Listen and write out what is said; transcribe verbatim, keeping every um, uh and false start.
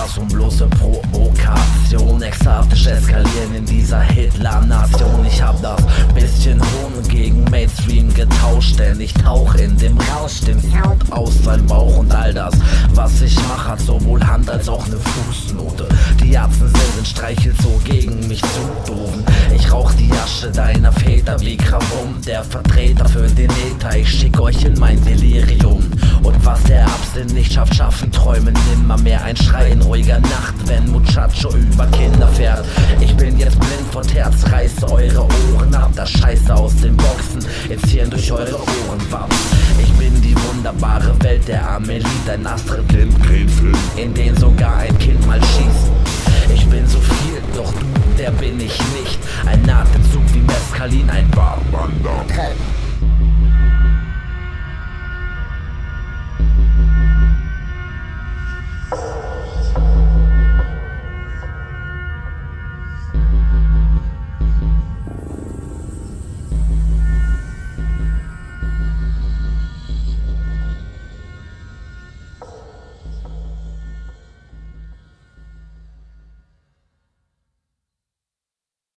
Spaß und bloße Provokation. Exatisch eskalieren in dieser Hitler-Nation. Ich hab das bisschen Hohn gegen Mainstream getauscht, denn ich tauch in dem Rausch den Sound aus seinem Bauch. Und all das, was ich mach, hat sowohl Hand als auch ne Fußnote. Die Herzen sind streichelt so gegen mich zu doofen. Ich rauch die Asche deiner Väter wie Krawum, der Vertreter für den Äther. Ich schick euch in mein Delirium. Und was der Absinn nicht schafft, schaffen Träumen nimmer mehr. Ein Schrei in ruhiger Nacht, wenn Muchacho über Kinder fährt. Ich bin jetzt blind vor Terz, reiße eure Ohren ab. Das Scheiße aus den Boxen, Erzählen durch eure Ohrenwappen. Ich bin die wunderbare Welt der Amelie, ein Astrid Lindgren-Film, in den sogar ein Kind mal schießt. Ich bin so viel, doch du, der bin ich nicht. Ein Atemzug wie Mescalin, ein Barbanda.